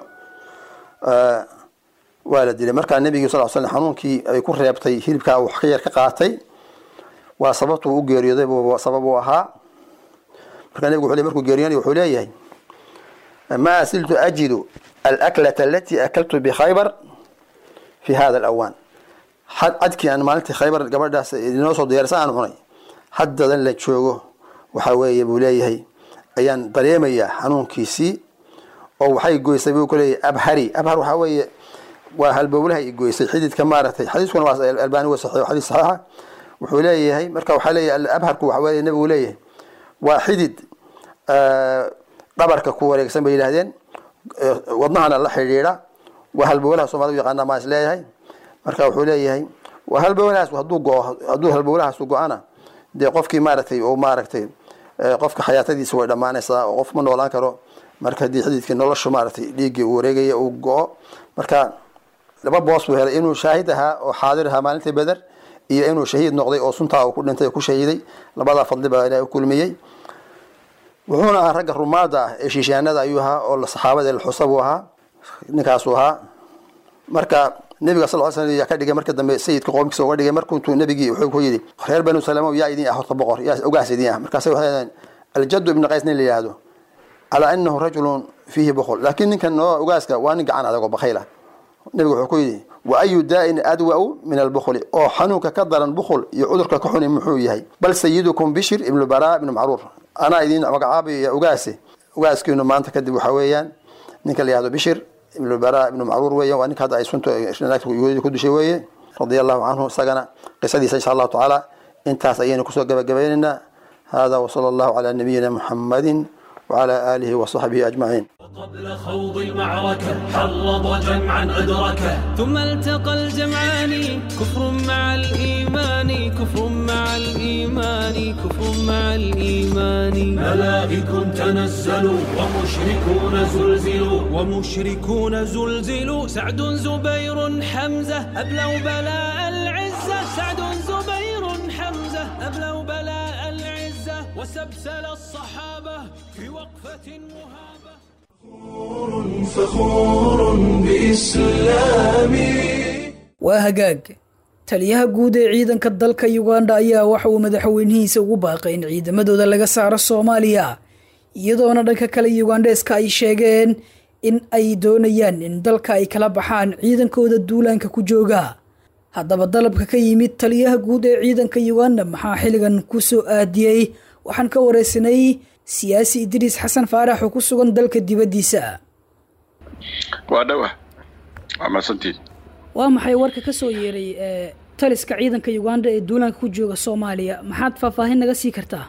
waa la dilay markaa nebigi sal slam xanuunkii ay ku reebtay hilibkaa wax ka yar ka qaatay waa sababtuu u geeriyooday sabab uu ahaa markaa nebigu wuxuu markuu geeriyoonay wuxuu leeyahay ما زلت أجد الأكلة التي أكلت بخيبر في هذا الأوان أدكي أنا مالتي خيبر قبل ده نوصل ديارسان هناي حتى ذن لتشوجه وحوي بوليه أيان طريمية حنون كيسي أو حي جويس بيقول أبهري أبهر وحوي وهالبولها يجويس حديث كمارة حديث كنا الألباني وصحيح وحديث صحيح وحوليه هي مركب حلي الأبهر وحوي النبي وليه وحديد qabarka ku wareegsan bay yiraahdeen wadnaana la xiriira wahalbowlaha Soomaalidu yaqaan ma isleeyahay marka wuxuu leeyahay wahalbowlahaas haduu halbowlahaas go'ana de qofkii maaragtay qofka xayaatadiisa way dhamaanaysaa oo qof ma noolaan karo marka hadii xididkii nolosha maaragtay dhiigii uu wareegaya uu go'o marka laba boos uu helay inuu shaahid ahaa oo xaadir ahaa maalintii Badar iyo inuu shahiid noqday oo sunta uu ku dhintay ku shahiiday labada fadli baa Ilaahay ku kulmiyay wuxuuna ragga rumaada ee shishaanada ayuu ahaa oo saxaabada xusabu ahaa ninkaasu ahaa marka nabiga sallallahu alayhi wasallam ka dhigay marka dambe sayidka qoomkiisa uga dhigay markuu intuu nabigi wuxuu ku yiri reer banu salama yaa idin ahorta boqor yaa ugaasidi ah markaas waxay الجد ابن قيس نيل يهادو على انه رجل فيه بخل لكن كان اوغاسكا وان غعان ادغو بخيله نبي wuxuu ku yiri واي داء ادوى من البخل او حنوك كدرن بخل يعذرك كحن محو يحي بل سيدكم بشر ابن البراء بن معرور انا idin magacaabi اوغاسي اوغاسكيinu maanta kadib waxa weeyaan ninka la yiraahdo bishir ibn البراء بن معرور weeyaan waa ninka ay sunto ku dishay weeye radiyallahu anhu sagana qisadiisa insha Allah ta'ala intaas ayaynu ku soo gabagabeynaa هذا وصلى الله على نبينا محمد وعلى آله وصحبه أجمعين. قبل خوض المعركة حرض جمعا أدركه ثم التقى الجمعان كفر مع الإيمان كفر مع الإيمان كفر مع الإيمان ملائك تنزلوا ومشركون زلزلوا سعد زبير حمزة أبلوا بلاء العزة سعد زبير حمزة أبلوا بلاء العزة وسبسل الصحابة في وقفة مهابة فخور بإسلامي وهجاج taliyaha guud ee ciidanka dalka Uganda ayaa waxa uu madaxweynihiisa ugu baaqay in ciidamadooda laga saaro Soomaaliya iyadoona dhanka kale Ugandeska ay sheegeen in ay doonayaan in dalka ay kala baxaan ciidankooda duulaanka ku jooga haddaba dalabka ka yimid taliyaha guud ee ciidanka Uganda maxaa xiligan ku soo aadiyay waxaan ka wareysanay siyaasi idriis xasan faarax oo ku sugan dalka dibaddiisa. waa dhawa waa mahadsantiid. waa maxay warka ka soo yeeray taliska ciidanka Uganda ee duulaanka ku jooga Soomaaliya? maxaad faahfaahin naga sii kartaa?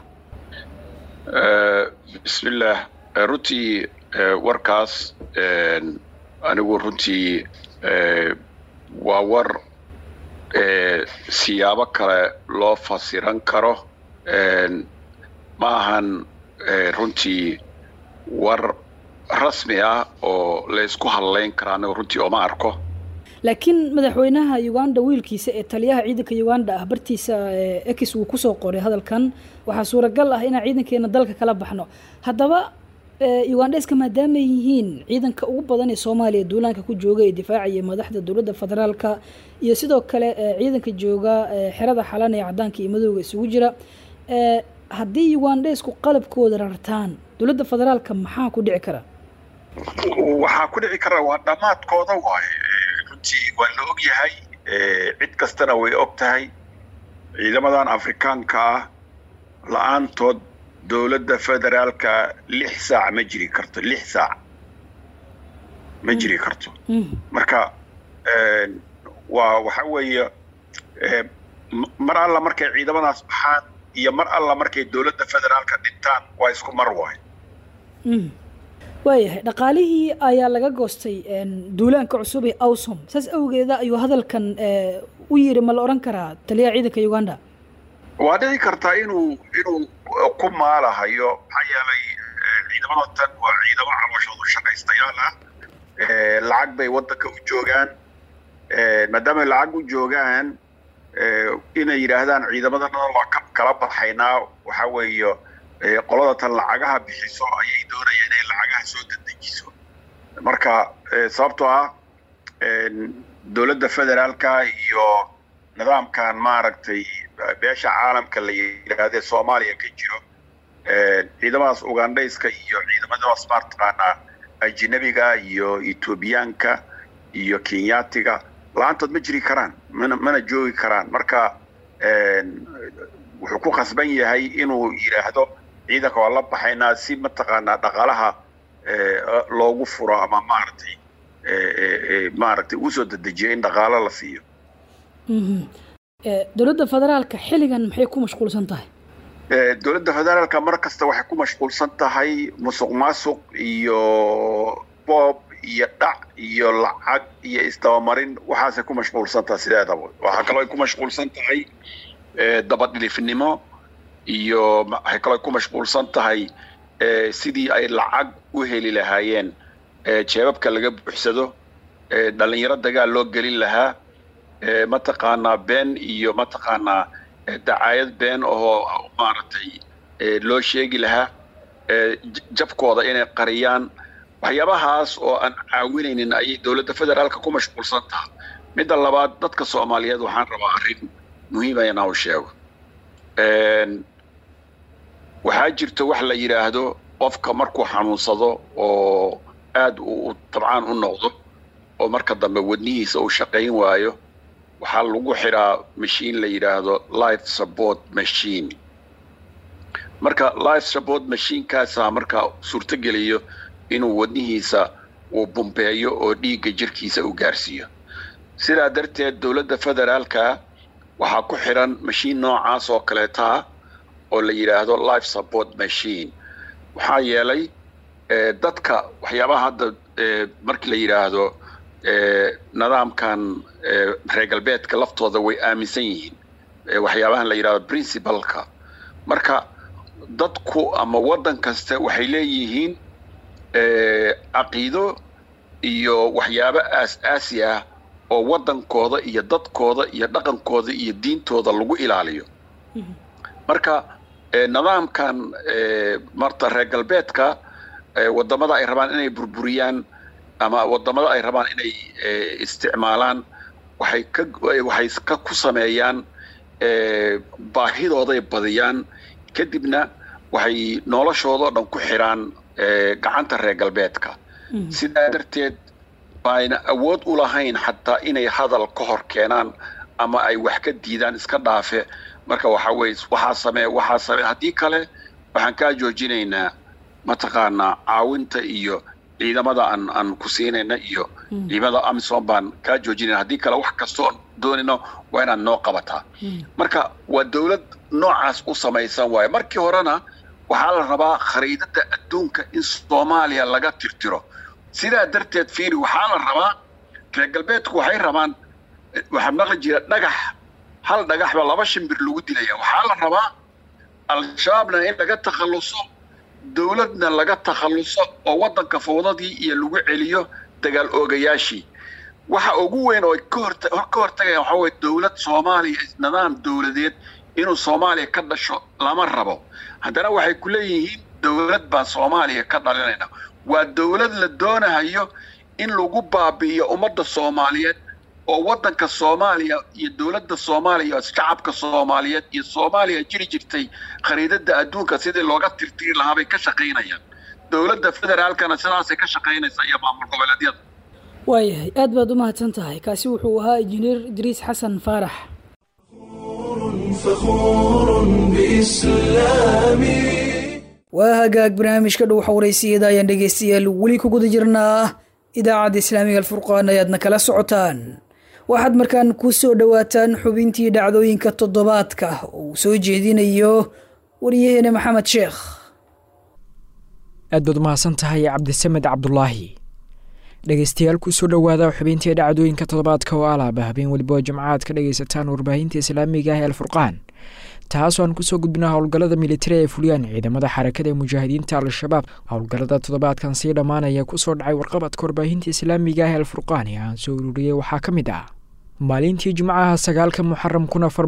bismillaah, runtii warkaas anigu runtii waa war siyaabo kale loo fasiran karo. ma ahan runtii war rasmi ah oo la isku hadlayn kara anigu runtii oo ma arko. laakiin madaxweynaha Uganda wiilkiisa ee taliyaha ciidanka Uganda ah bartiisa X uu ku soo qoray hadalkan waxa suuragal ah in ciidankeena dalka kala baxno. haddaba Ugandaiska maadaama yihiin ciidanka ugu badan ee Soomaaliya duulaanka ku jooga ee difaacaya madaxda dowladda federaalka iyo sidoo kale ciidanka jooga xerada xalan ee cadaanka iyo madowga isugu jira, haddii Ugandaisku qalabkooda rartaan dowladda federaalka maxaa ku dhici kara? waxaa ku dhici kara waa dhamaadkooda waaye. runtii waa la og yahay, cid kastana way og tahay ciidamadan Afrikaanka ah la'aantood dowladda federaalka 6 saac ma jiri karto. 6 saac ma jiri karto. marka waxa weeye mar alla markay ciidamadaas baxaan iyo mar alla markay dowladda federaalka dhintaan waa isku mar waay. waayahay, dhaqaalihii ayaa laga goostay duulaanka cusub ee AWSOM. saas awgeeda ayuu hadalkan u yiri, ma la oran karaa taliyaha ciidanka Uganda? waa dhici kartaa inuu ku maalahayo. maxaa yeelay ciidamadan waa ciidamo cabashoodu shaqaystayaal ah. lacag bay waddanka u joogaan. maadaama lacag u joogaan inay yidhaahdaan ciidamadan waa kala baxaynaa, waxa weeye qolada tan lacagaha bixiso ayay doonayaan inay lacagaha soo dedejiso. marka sababtoo ah dowladda federaalka iyo nidaamkan maaragtay beesha caalamka la yiraahdo Soomaaliya ka jiro, ciidamadaas Ugandaiska iyo ciidamadaas maartaqaana ajnabiga iyo Etoobiyaanka iyo Kenyaatiga laantood ma jiri karaan, mana joogi karaan. marka wuxuu ku qasban yahay inuu yiraahdo ciidanka waa la baxaynaa si mataqaana dhaqaalaha loogu furo ama maaragtay uu soo dedejiyo in dhaqaalo la siiyo. dowladda federaalka xilligan maxay ku mashquulsan tahay? dowladda federaalka mar kasta waxay ku mashquulsan tahay musuqmaasuq iyo boob iyo dhac iyo lacag iyo isdabamarin. waxaasay ku mashquulsan tahay sideedaba. waxaa kaloo ay ku mashquulsan tahay dabadhilifnimo iyo waxay kaloo ku mashquulsan tahay sidii ay lacag u heli lahaayeen, jeebabka laga buuxsado, dhalinyaro dagaal loo gelin lahaa, mataqaanaa been iyo mataqaanaa dacaayad been oo maaragtay loo sheegi lahaa, jabkooda inay qariyaan. waxyaabahaas oo aan caawinaynin ayay dowladda federaalka ku mashquulsan tahay. midda labaad, dadka Soomaaliyeed waxaan rabaa arrin muhiim ah inaan u sheego. waxaa jirta wax la yiraahdo qofka markuu xanuunsado oo aad uu tabcaan u noqdo oo marka dambe wadnihiisa uu shaqayn waayo, waxaa lagu xiraa machine la yiraahdo life support machine. marka life support machine kaasa marka suurta geliyo inuu wadnihiisa uu bumbeeyo oo dhiigga jirkiisa u gaarsiiyo. sidaa darteed dowladda federaalka waxaa ku xiran machine noocaas oo kaleeta oo la yiraahdo life support machine. waxaa yeelay dadka waxyaabaha hadda markii la yiraahdo nidaamkan reer galbeedka laftooda way aaminsan yihiin waxyaabahan la yiraahdo principalka. marka dadku ama waddan kasta waxay leeyihiin caqiido iyo waxyaabo aas-aasi ah oo waddankooda iyo dadkooda iyo dhaqankooda iyo diintooda lagu ilaaliyo. marka nidaamkan marta reer galbeedka wadamada ay rabaan inay burburiyaan ama wadamada ay rabaan inay isticmaalaan waxay ku sameeyaan baahidooday badiyaan, kadibna waxay noloshooda dhan ku xiraan gacanta reer galbeedka. sidaa darteed bayna awood u lahayn xataa inay hadal ka hor keenaan ama ay wax ka diidaan iska dhaafe. marka waxaa samee haddii kale waxaan kaa joojinaynaa mataqaanaa caawinta iyo ciidamada aan ku siinayna iyo ciidamada amisom baan kaa joojinayna haddii kale wax kastoo doonayno waa inaad noo qabataa marka waa dowlad noocaas u samaysan waaye markii horena waxaa la rabaa khariidada adduunka in Soomaaliya laga tirtiro sidaa darteed fiiri waxaa la rabaa reer galbeedku waxay rabaan waxaa maqli jira dhagax hal dhagaxba laba shimbir lagu dilaya waxaa la rabaa al-shabaabna in laga takhaluso dowladna laga takhaluso oo waddanka fowdadii iyo lagu celiyo dagaal oogayaashii waxa ugu weyn oo ka hortagaya waxaa weeye dowlad Soomaaliya nidaam dowladeed inuu Soomaaliya ka dhasho lama rabo haddana waxay ku leeyihiin dowlad baa Soomaaliya ka dhalinayna waa dowlad la doonayo in lagu baabi'iyo ummadda Soomaaliyeed oo waddanka Soomaaliya iyo dowladda Soomaaliya shacabka Soomaaliyeed iyo Soomaaliya jiri jirtay khariidada adduunka sidii looga tirtiri lahaa bay ka shaqeynayaan dowladda federaalkana sidaasay ka shaqeynaysaa iyo maamul goboleedyada waayahay aad baad u mahadsan tahay kaasi wuxuu ahaa injineer Idriis Xasan Faarax فخور بإسلامي وهاجاك برنامج كدو حوريسي دا يندقيستي الولي كوكود جرنا إذاعة إسلامية الفرقان يادنا كلا سعطان واحد مركان كوسو دواتان حبينتي دعدوين كالتضباتك وسو جيدين ايو وريهنا محمد شيخ أدود ما سنتهي عبد السمد عبد الله dhegeystayaal ku soo dhawaada xubintii dhacdooyinka toddobaadka oo alaaba habeen waliba jimcaad ka dhageysataan warbaahinta islaamiga ah ee Al-Furqaan taasoo aan ku soo gudbinaa howlgallada militari ee fuliyaan ciidamada xarakada mujaahidiinta al-shabaab howlgallada toddobaadkan sii dhamaanaya ku soo dhacay warqabadka warbaahinta islaamiga ah ee Al-Furqaan ee aan soo ururiyay waxaa ka mid ah maalintii jimcaha 9 Muharram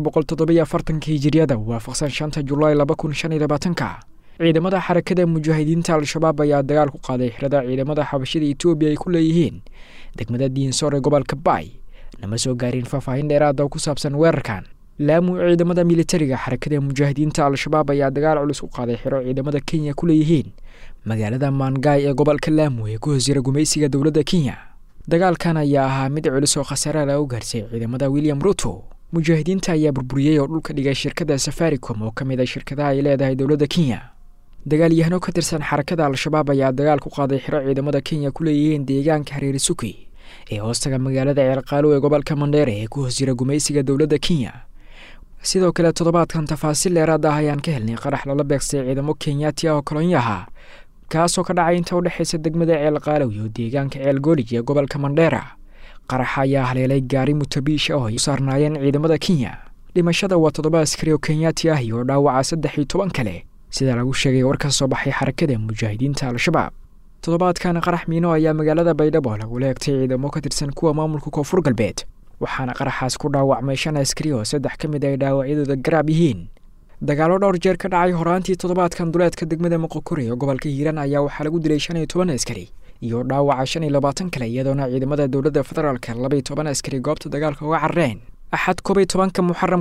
1447 Hijriyada waafaqsan 5 Julaay 2025 ciidamada xarakada mujaahidiinta al-shabaab ayaa dagaal ku qaaday xirada ciidamada xabashida Itoobiya ay ku leeyihiin degmada Diinsor ee gobolka Bay lama soo gaarin faahfaahin dheeraad ah ku saabsan weerarkan laamu ciidamada militariga xarakada mujaahidiinta al-shabaab ayaa dagaal culus ku qaaday xiro ciidamada Kenya ku leeyihiin magaalada Mangai ee gobolka Lamu ee ku hoosjira gumaysiga dawladda Kenya dagaalkan ayaa ahaa mid culus oo khasaare leh u gaarsay ciidamada William Ruto mujaahidiinta ayaa burburiyay oo dhulka dhigay shirkadda Safaricom oo kamid ah shirkadaha ay leedahay dawladda Kenya dagaalyahano ka tirsan xarakada al-shabaab ayaa dagaal ku qaaday xiro ciidamada Kenya ku leeyihiin deegaanka Hareeri Suki ee hoostaga magaalada Ceelqaalo ee gobolka Mandheere ee ku hoosjira gumaysiga dawladda Kenya sidoo kale toddobaadkan tafaasiil dheeraad ah ayaan ka helnay qarax lala beegsay ciidamo Kenyaati ah oo kolonyaha kaasoo ka dhacay inta u dhaxaysa degmada Ceelqaalo iyo deegaanka Ceelgoolij ee gobolka Mandheere qarax ayaa haleelay gaari mutabiish ah oo ay saarnaayeen ciidamada Kenya dhimashada waa 7 askari oo Kenyaati ah iyo dhaawaca 13 kale sida lagu sheegay war ka soo baxay xarakada mujaahidiinta al-shabaab toddobaadkan qarax miino ayaa magaalada Baydhabo lagu leegtay ciidamo ka tirsan kuwa maamulka Koonfur Galbeed waxaana qaraxaas ku dhaawacmay 5 askari oo 3 kamid ay dhaawacyadooda garab yihiin dagaalo dhowr jeer ka dhacay horaantii toddobaadkan duleedka degmada Moqokuri ee gobolka Hiiraan ayaa waxaa lagu dilay 15 askari iyo dhaawaca 25 kale iyadoona ciidamada dawladda federaalka 12 askari goobta dagaalka uga carreen أحد 12 محرم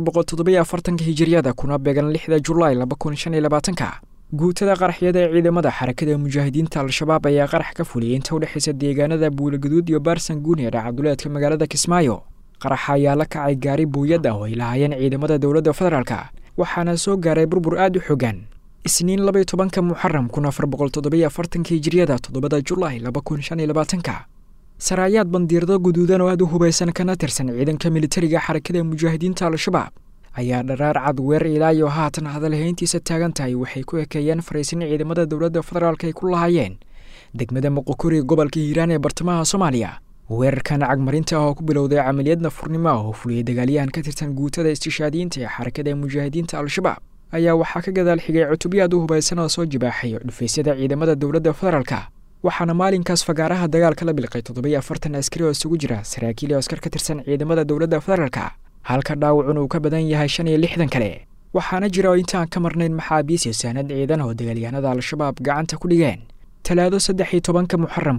1447 هجريada kuna beegan 6 Julaay 2025 guutada qaraxyada ciidamada xarakada mujaahidiinta al-shabaab ayaa qarax ka fuliyay inta u dhaxaysa deegaanada Buulaguduud iyo Baarsanguun ee dhacduleedka magaalada Kismaayo qarax ayaa la kacay gaari buuyad ah oo ay lahaayeen ciidamada dawladda federaalka waxaana soo gaaray burbur aad u xooggan isniin 12 Muharram 1447 hijriyada 7 Julaay 2025 saraayad bandiirada guduudan oo aad u hubaysan kana tirsan ciidanka militariga xarakada mujaahidiinta al-shabaab ayaa dharaar cad weer ilaa iyo haatan hadalhayntiisa taagan tahay waxay ku ekeeyeen fariisin ciidamada dawladda federaalka ay ku lahaayeen degmada Moqokuri gobolka Hiiraan ee bartamaha Soomaaliya weerarkan cagmarinta oo ku bilowday camaliyad nafurnimo oo fuliyay dagaalyahan ka tirsan guutada istishaadiinta ee xarakada mujaahidiinta al-shabaab ayaa waxaa ka gadaal xigay cutubiyad u hubaysan oo soo jibaaxay dhufaysyada ciidamada dawladda federaalka waxaana maalinkaas fagaaraha dagaalka la bilqay 47 askari oo isugu jira saraakiil iyo askar ka tirsan ciidamada dawladda federaalka halka dhaawacun uu ka badan yahay 65 kale waxaana jira intaan ka marnayn maxaabiis iyo saanad ciidan oo dagaalyahanada al-shabaab gacanta ku dhigeen talaado 13 Muharram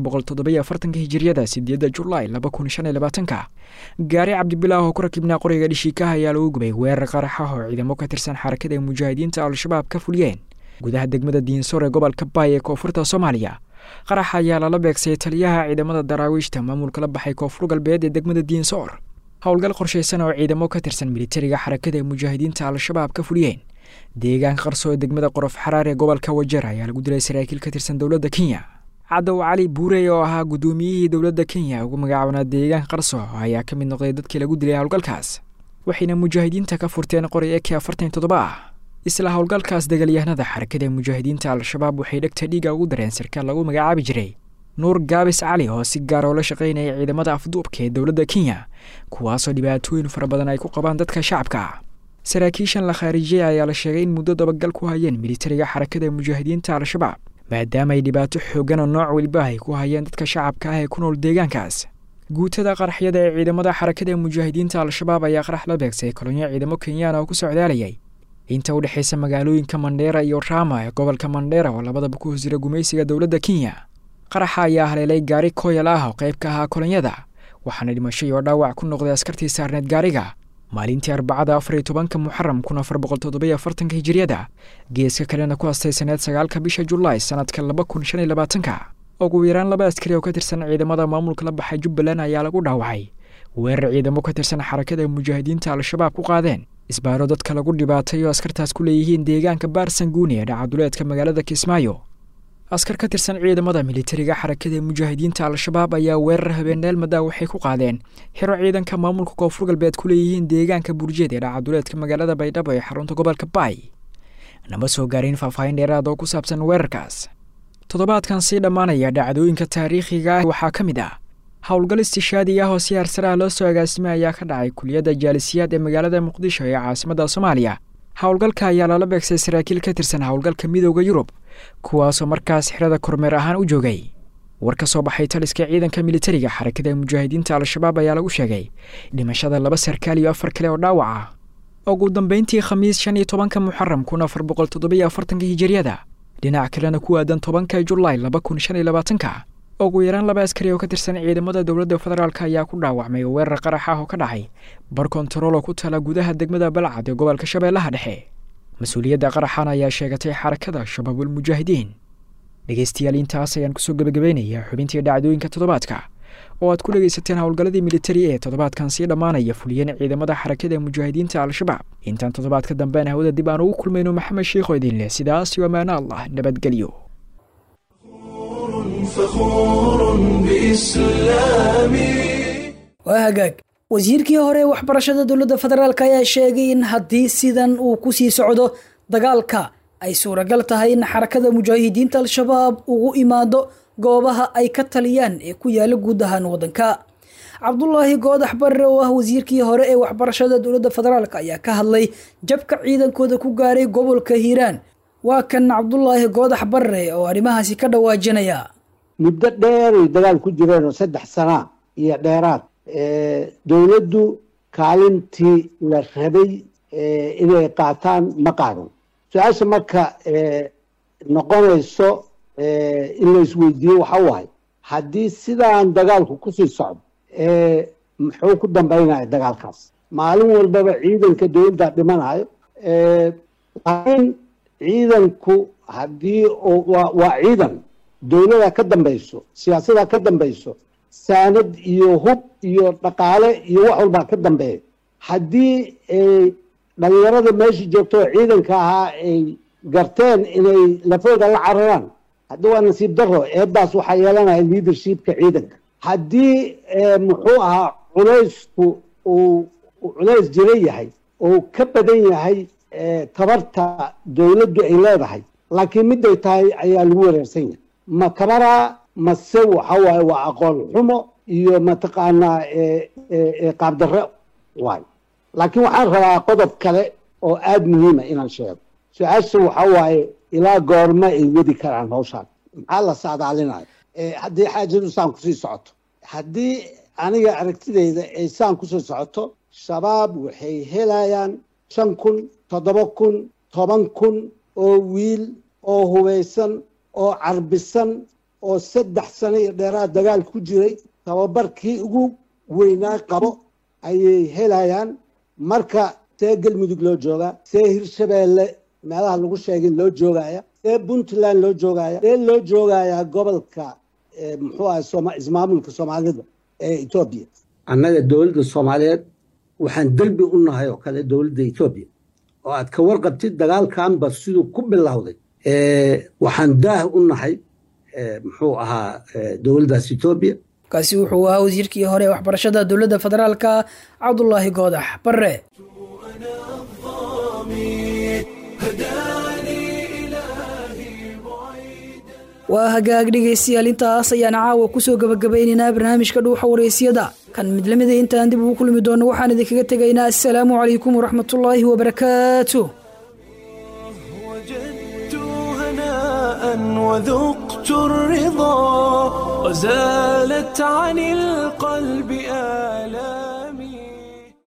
1447 hijriyada 8 Julaay 2025 gaari Cabdibilaah oo ku rakibnaa qoriga dhishikaha ayaa lagu gubay weerar qarax ah oo ciidamo ka tirsan xarakada mujaahidiinta al-shabaab ka fuliyeen gudaha degmada Diinsor ee gobolka Bay ee koonfurta Soomaaliya qarax ayaa la beegsay taliyaha ciidamada daraawiishta maamulka la baxay Koonfur Galbeed ee degmada Diinsor howlgal qorsheysan oo ciidamo ka tirsan militariga xarakada mujaahidiinta al-shabaab ka fuliyeen deegaanka qarso ee degmada qorof xaraar ee gobolka wajeer ayaa lagu dilay saraakiil ka tirsan dowladda kenya cadow cali buurey oo ahaa gudoomiyihii dowladda kenya ugu magacaabnaa deegaanka qarso ayaa ka mid noqday dadkii lagu dilay howlgalkaas waxayna mujaahidiinta ka furteen qori AK-47 isla howlgalkaas dagaalyahanada xarakada mujaahidiinta al-shabaab waxay dhegta dhiiga ugu dareen sarkaal lagu magacaabi jiray nuur gaabis cali oo si gaar oo la shaqaynaya ciidamada afduubka ee dowladda kenya kuwaasoo dhibaatooyin fara badan ay ku qabaan dadka shacabka saraakiishan la khaarijiyay ayaa la sheegay in muddo dabagal ku hayeen militariga xarakada mujaahidiinta al-shabaab maadaama ay dhibaato xoogan oo nooc waliba ay ku hayeen dadka shacabka ah ee ku nool deegaankaas guutada qaraxyada ee ciidamada xarakada mujaahidiinta al-shabaab ayaa qarax la beegsay kolonyo ciidamo kenyaan oo ku socdaalayay inta u dhaxaysa magaalooyinka Mandera iyo Rama ee gobolka Mandera oo labadaba ku hosira gumaysiga dowladda Kenya qaraxa ayaa haleelay gaari koyal ah oo qayb ka ahaa kolonyada waxaana dhimasho iyo dhaawac ku noqday askartii saarneed gaariga maalintii Arbacada 14 Muharram 1447 Hijriyada geeska kalena ku astaysaneed 9 bisha Juulaay sanadka 2025 ugu yaraan 2 askari oo ka tirsan ciidamada maamulka la baxay Jubbaland ayaa lagu dhaawacay weerar ciidamo ka tirsan xarakada mujaahidiinta al-shabaab ku qaadeen isbaaro dadka lagu dhibaatayo askartaas ku leeyihiin deegaanka Baarsanguuni ee dhacaduleedka magaalada Kismaayo askar ka tirsan ciidamada militariga xarakada mujaahidiinta al-shabaab ayaa weerar habeeneel madaa waxay ku qaadeen xiro ciidanka maamulka koonfur galbeed ku leeyihiin deegaanka Burjeed ee dhacaduleedka magaalada Baydhabo ee xarunta gobolka Baay nama soo gaarin faahfaahin dheeraad oo ku saabsan weerarkaas toddobaadkan sii dhamaanaya dhacdooyinka taariikhiga ah waxaa ka mid ah howlgal istishaadi ah oo si heersare loo soo agaasimay ayaa ka dhacay kuliyadda jaalisiyaad ee magaalada Muqdisho ee caasimadda Soomaaliya howlgalka ayaa lala beegsay saraakiil ka tirsan howlgalka midowga Yurub kuwaasoo markaas xirada kormeer ahaan u joogay war ka soo baxay taliska ciidanka militariga xarakada mujaahidiinta al-shabaab ayaa lagu sheegay dhimashada 2 sarkaal iyo 4 kale oo dhaawac ah ugu dambeyntii Khamiis 15 Muharram 1447 Hijriyada dhinaca kalena ku aadan 10 Juulaay 2025 ugu yaraan 2 askari oo ka tirsan ciidamada dowladda federaalka ayaa ku dhaawacmay weerar qarax ah oo ka dhacay bar kontarool oo ku taala gudaha degmada Balcad ee gobolka Shabeellaha Dhexe mas'uuliyadda qaraxan ayaa sheegatay xarakada Shabaabul Mujaahidiin dhageystayaal intaas ayaan kusoo gabagabeynayaa xubintii dhacdooyinka toddobaadka oo aad ku dhageysateen howlgaladii militari ee toddobaadkan sii dhamaanaya fuliyeen ciidamada xarakada mujaahidiinta al-shabaab intaan toddobaadka dambeena hawada dib aan ugu kulmayno maxamed sheekh oo idin leh sidaas iyo amaana Allah nabadgelyo فخور بإسلامي وهاجاك wasiirkii hore waxbarashada dowladda federaalka ayaa sheegay in haddii sidan uu ku sii socdo dagaalka ay suuragal tahay in xarakada mujaahidiinta al-shabaab ugu imaado goobaha ay ka taliyaan ee ku yaala guud ahaan wadanka cabdullaahi goodax barre oo ah wasiirkii hore ee waxbarashada dowladda federaalka ayaa ka hadlay jabka ciidankooda ku gaaray gobolka Hiiraan waa kan cabdullaahi goodax barre oo arrimahaasi ka dhawaajinaya muddo dheer ay dagaal ku jireen 3 sano iyo dheeraad dowladdu kaalintii la rabay inay qaataan ma qaadan su-aasha marka noqonayso in la isweydiiyo waxa waaye haddii sidaan dagaalku kusii socdo muxuu ku dambaynaya dagaalkaas maalin walbaba ciidanka dowladda dhimanayo laakiin ciidanku haddii waa ciidan dowladda ka dambayso siyaasadda ka dambayso saanad iyo hub iyo dhaqaale iyo wax walba ka dambeeya haddii dhalinyarada meesha joogto ciidanka ahaa ay garteen inay lafooda la cararaan haddii waa nasiib daro eedaas waxaa yeelanaya leadershipka ciidanka haddii muxuu ahaa culaysku uu culays jira yahay oo ka badan yahay tabarta dowladdu ay leedahay laakiin miday tahay ayaa lagu wareersan yahay ma tabaraa mase waxa waaye waa aqoon xumo iyo mataqaanaa qaabdarre waayo laakiin waxaan rabaa qodob kale oo aada muhiima inaan sheego su-aasha waxa waaye ilaa goorma ay wadi karaan hawshaan maxaa la saadaalinayo haddii xaajadu saan kusii socoto haddii aniga aragtidayda ay saan kusii socoto shabaab waxay helayaan 5,000 7,000 10,000 oo wiil oo hubeysan oo carbisan oo 3 sano iyo dheeraad dagaal ku jiray tababarkii ugu weynaa qabo ayay helayaan marka see galmudug loo joogaa see hirshabeelle meelaha lagu sheegay loo joogaya see puntland loo joogaya see loo joogayaa gobolka muxuu ahaa ismaamulka soomaalida ee etoobiya annaga dowladda soomaaliyeed waxaan dalbi u nahay oo kale dowladda etoobiya oo aad ka warqabtid dagaalkanba siduu ku bilowday waxaan daah u nahay muxuu ahaa dowladdaas Ethiopia kaasi wuxuu ahaa wasiirkii hore waxbarashada dowladda federaalka Cabdullaahi Goodax Barre waa hagaag dhegeystayaal intaas ayaan caawa kusoo gabagabaynaynaa barnaamijka dhuuxa wareysiyada kan mid lamid ah intaan dib ugu kulmi doono waxaan idinkaga tegaynaa assalaamu calaykum waraxmatullaahi wabarakaatuh وذقت الرضا وزالت عن القلب آلام